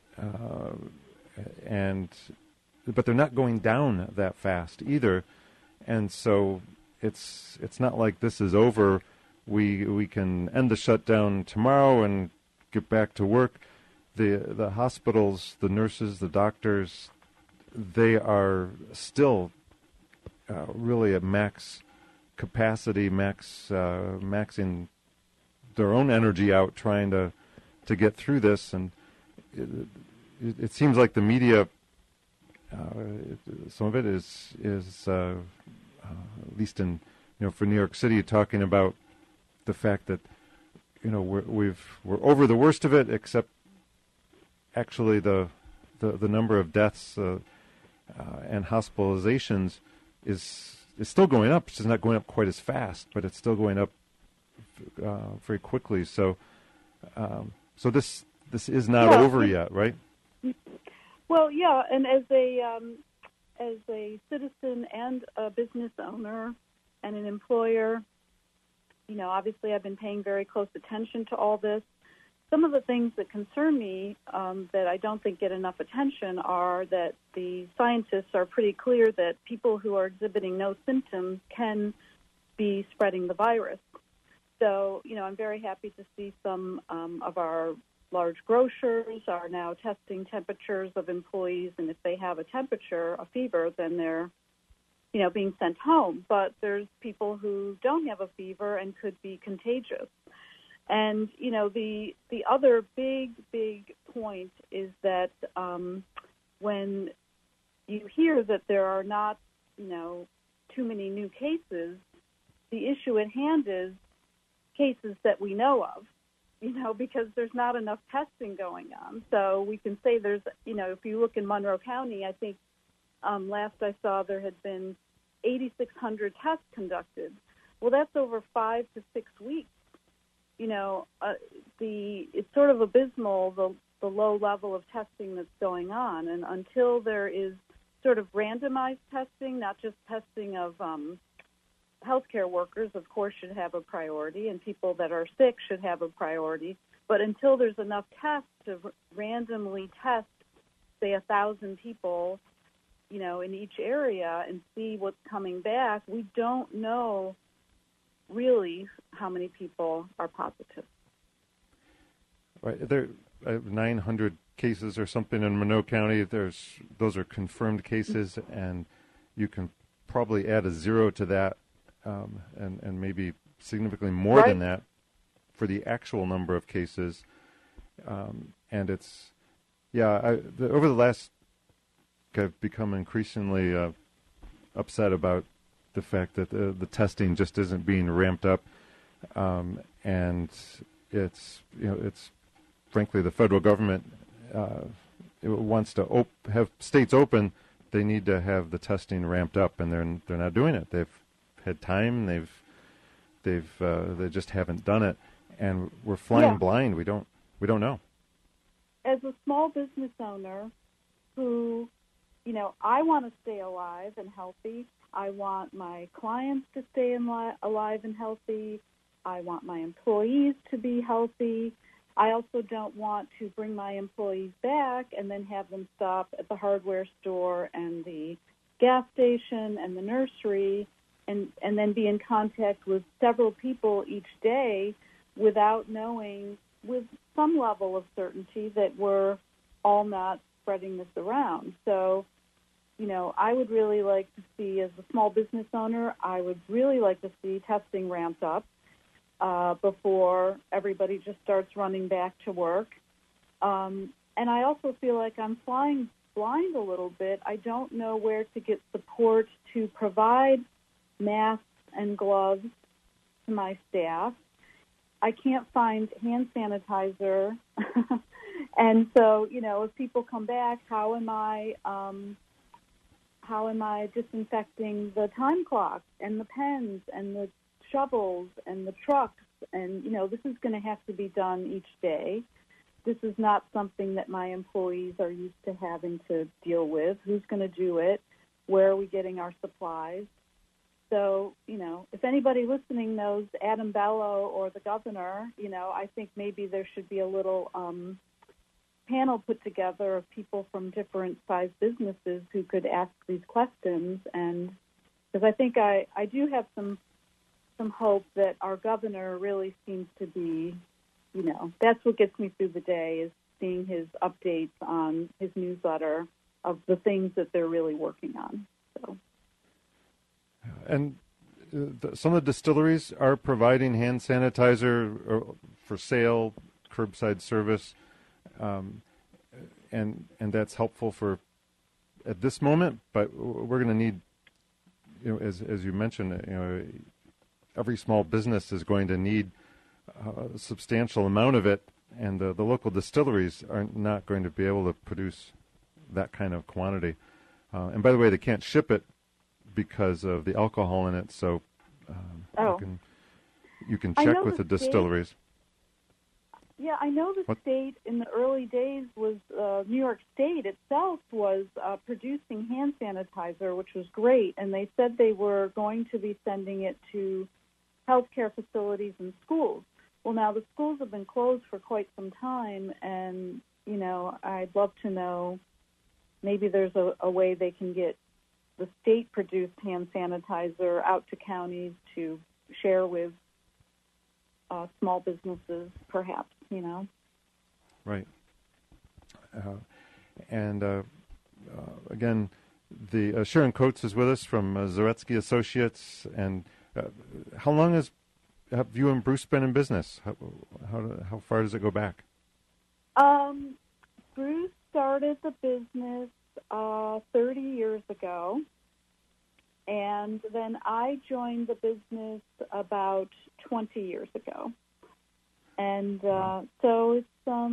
but they're not going down that fast either. And so it's not like this is over. We can end the shutdown tomorrow and get back to work. The hospitals, the nurses, the doctors, they are still really at max capacity, maxing their own energy out trying to get through this. And it seems like the media, some of it is at least in for New York City, talking about the fact that we're over the worst of it, except actually the number of deaths and hospitalizations is still going up. It's just not going up quite as fast, but it's still going up very quickly. So this is not over yet, right? Well, yeah, and as a citizen and a business owner and an employer, obviously I've been paying very close attention to all this. Some of the things that concern me that I don't think get enough attention are that the scientists are pretty clear that people who are exhibiting no symptoms can be spreading the virus. So, I'm very happy to see some of our large grocers are now testing temperatures of employees, and if they have a temperature, a fever, then they're, being sent home. But there's people who don't have a fever and could be contagious. And, the other big point is that when you hear that there are not, too many new cases, the issue at hand is cases that we know of, because there's not enough testing going on. So we can say there's, if you look in Monroe County, I think last I saw there had been 8,600 tests conducted. Well, that's over 5 to 6 weeks. It's sort of abysmal, the low level of testing that's going on. And until there is sort of randomized testing, not just testing of healthcare workers, of course, should have a priority, and people that are sick should have a priority. But until there's enough tests to randomly test, say, 1,000 people, in each area and see what's coming back, we don't know really how many people are positive. Right. There are 900 cases or something in Monroe County. Those are confirmed cases, and you can probably add a 0 to that, and maybe significantly more than that for the actual number of cases. And it's, over the last, I've become increasingly upset about the fact that the testing just isn't being ramped up, and it's frankly the federal government it wants to have states open. They need to have the testing ramped up, and they're not doing it. They've had time. They just haven't done it, and we're flying blind. We don't know. As a small business owner who I want to stay alive and healthy. I want my clients to stay alive and healthy. I want my employees to be healthy. I also don't want to bring my employees back and then have them stop at the hardware store and the gas station and the nursery and then be in contact with several people each day without knowing with some level of certainty that we're all not spreading this around. So, I would really like to see, as a small business owner, I would really like to see testing ramped up before everybody just starts running back to work. And I also feel like I'm flying blind a little bit. I don't know where to get support to provide masks and gloves to my staff. I can't find hand sanitizer. And so, if people come back, how am I disinfecting the time clocks and the pens and the shovels and the trucks? And, this is going to have to be done each day. This is not something that my employees are used to having to deal with. Who's going to do it? Where are we getting our supplies? So, if anybody listening knows Adam Bello or the governor, I think maybe there should be a little panel put together of people from different size businesses who could ask these questions. And because I think I do have some hope that our governor really seems to be, that's what gets me through the day, is seeing his updates on his newsletter of the things that they're really working on. So. And some of the distilleries are providing hand sanitizer for sale, curbside service, and that's helpful for at this moment. But we're going to need, as you mentioned, every small business is going to need a substantial amount of it, and the local distilleries are not going to be able to produce that kind of quantity. And by the way, they can't ship it because of the alcohol in it, so you can check with the distilleries. Yeah, I know the state in the early days was, New York State itself was producing hand sanitizer, which was great, and they said they were going to be sending it to healthcare facilities and schools. Well, now the schools have been closed for quite some time, and, I'd love to know, maybe there's a way they can get the state-produced hand sanitizer out to counties to share with small businesses, perhaps, Right. And again, the Sharon Coates is with us from Zaretsky Associates. And how long have you and Bruce been in business? How far does it go back? Bruce started the business 30 years ago, and then I joined the business about 20 years ago. And so it's,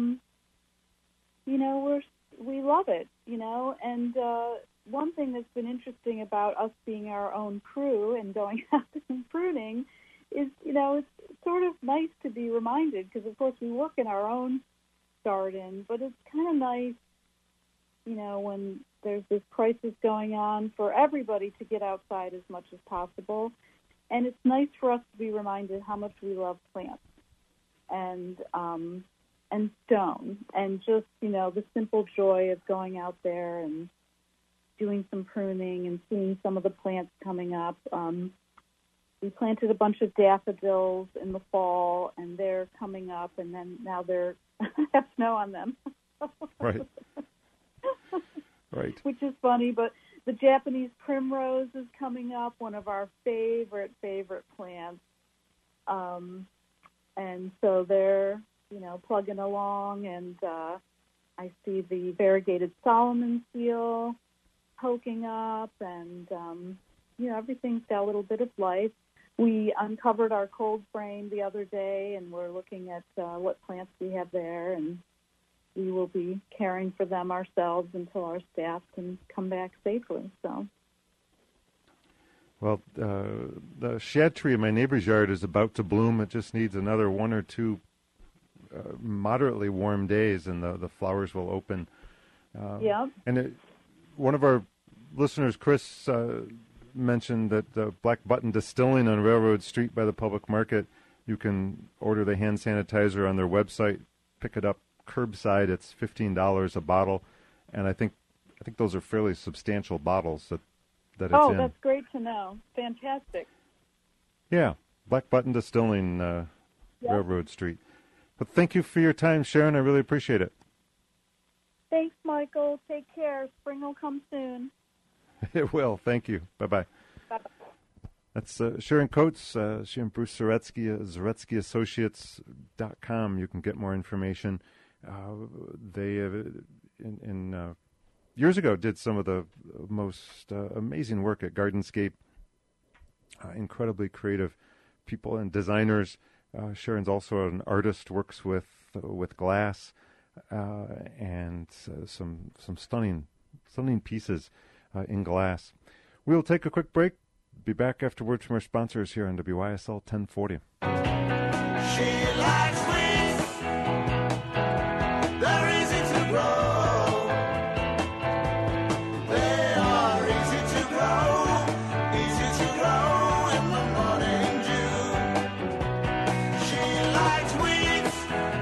we love it, and one thing that's been interesting about us being our own crew and going out and pruning is, it's sort of nice to be reminded, because of course we work in our own garden, but it's kind of nice, when there's this crisis going on, for everybody to get outside as much as possible. And it's nice for us to be reminded how much we love plants and stone, and just, the simple joy of going out there and doing some pruning and seeing some of the plants coming up. We planted a bunch of daffodils in the fall, and they're coming up, and then now they're have snow on them. Right. Right. Which is funny, but the Japanese primrose is coming up, one of our favorite plants. And so they're, plugging along, and I see the variegated Solomon seal poking up, and, everything's got a little bit of life. We uncovered our cold frame the other day, and we're looking at what plants we have there, and we will be caring for them ourselves until our staff can come back safely. So, well, the shad tree in my neighbor's yard is about to bloom. It just needs another one or two moderately warm days, and the flowers will open. Yeah. And one of our listeners, Chris, mentioned that Black Button Distilling on Railroad Street by the Public Market, you can order the hand sanitizer on their website, pick it up curbside. It's $15 a bottle, and I think those are fairly substantial bottles that it's in. Oh, that's great to know. Fantastic. Yeah, Black Button Distilling, Railroad Street. But thank you for your time, Sharon. I really appreciate it. Thanks, Michael. Take care. Spring will come soon. It will. Thank you. Bye-bye. Bye-bye. That's Sharon Coates. She and Bruce Zaretsky, ZaretskyAssociates.com. You can get more information. They, years ago, did some of the most amazing work at Gardenscape. Incredibly creative people and designers. Sharon's also an artist, works with glass and some stunning pieces in glass. We'll take a quick break. Be back after words from our sponsors here on WYSL 1040. She likes weeds. They're easy to grow. They are easy to grow in the morning dew. She likes weeds.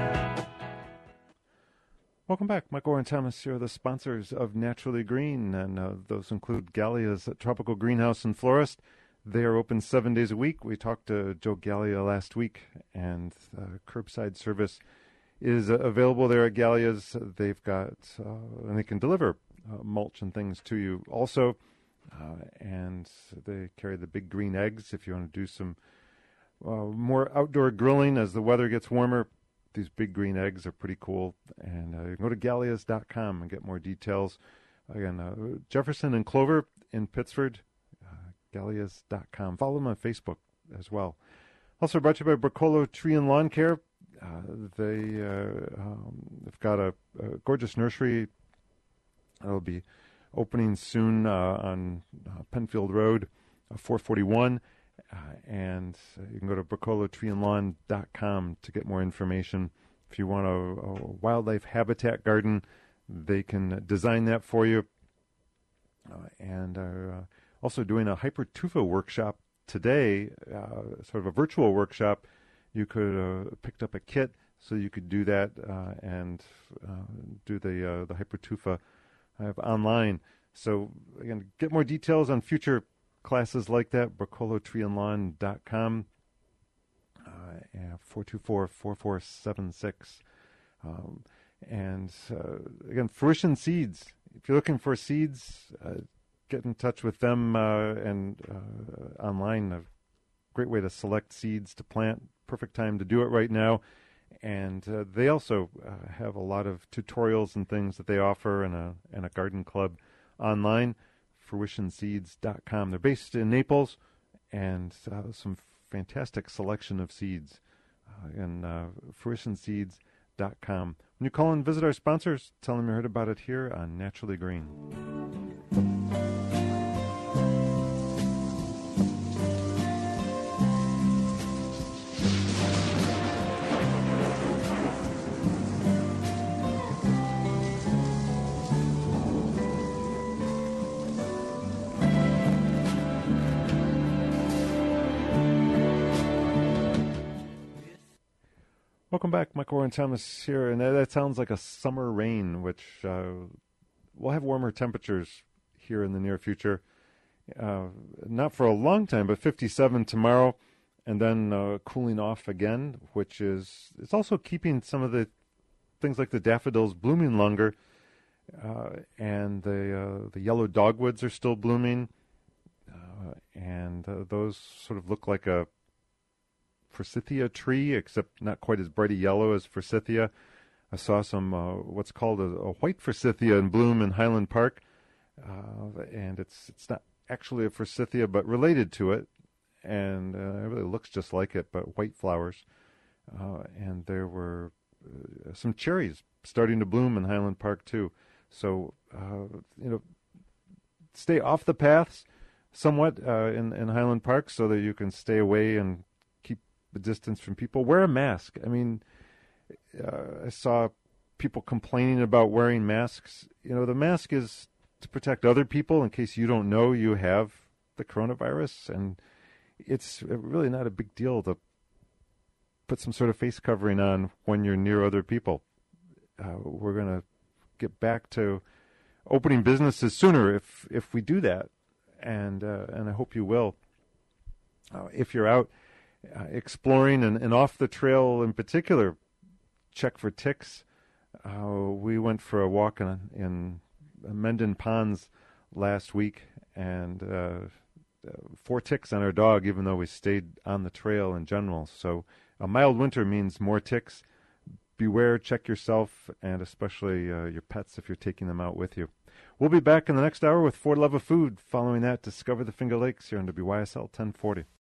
Welcome back. Mike Oren Thomas here, the sponsors of Naturally Green, and those include Gallia's Tropical Greenhouse and Florist. They are open 7 days a week. We talked to Joe Gallia last week, and curbside service is available there at Gallia's. They've got, and they can deliver mulch and things to you also, and they carry the big green eggs if you want to do some more outdoor grilling as the weather gets warmer. These big green eggs are pretty cool, and you can go to Gallias.com and get more details. Again, Jefferson and Clover in Pittsford, Gallias.com. Follow them on Facebook as well. Also brought to you by Bracolo Tree and Lawn Care. They've got a gorgeous nursery that'll be opening soon on Penfield Road, 441. And you can go to bracolotreeandlawn.com to get more information. If you want a wildlife habitat garden, they can design that for you. And are also doing a Hypertufa workshop today, sort of a virtual workshop. You could have picked up a kit so you could do that and do the Hypertufa online. So, again, get more details on future classes like that, bracolotreeandlawn.com, 424-4476. And again, Fruition Seeds. If you're looking for seeds, get in touch with them and online. A great way to select seeds to plant. Perfect time to do it right now. And they also have a lot of tutorials and things that they offer and a garden club online. FruitionSeeds.com. They're based in Naples, and some fantastic selection of seeds. And FruitionSeeds.com. When you call and visit our sponsors, tell them you heard about it here on Naturally Green. Welcome back. Michael Warren Thomas here, and that sounds like a summer rain, which we'll have warmer temperatures here in the near future. Not for a long time, but 57 tomorrow, and then cooling off again, which is it's also keeping some of the things like the daffodils blooming longer, and the yellow dogwoods are still blooming, and those sort of look like a forsythia tree, except not quite as bright a yellow as forsythia. I saw some what's called a white forsythia in bloom in Highland Park, and it's not actually a forsythia, but related to it, and it really looks just like it, but white flowers. And there were some cherries starting to bloom in Highland Park too. So stay off the paths somewhat in Highland Park so that you can stay away and the distance from people. Wear a mask. I mean, I saw people complaining about wearing masks. The mask is to protect other people in case you don't know you have the coronavirus. And it's really not a big deal to put some sort of face covering on when you're near other people. We're going to get back to opening businesses sooner if we do that, and I hope you will. If you're out exploring and off the trail in particular, check for ticks. We went for a walk in Mendon Ponds last week, and 4 ticks on our dog, even though we stayed on the trail in general. So a mild winter means more ticks. Beware, check yourself, and especially your pets if you're taking them out with you. We'll be back in the next hour with For Love of Food. Following that, discover the Finger Lakes here on WYSL 1040.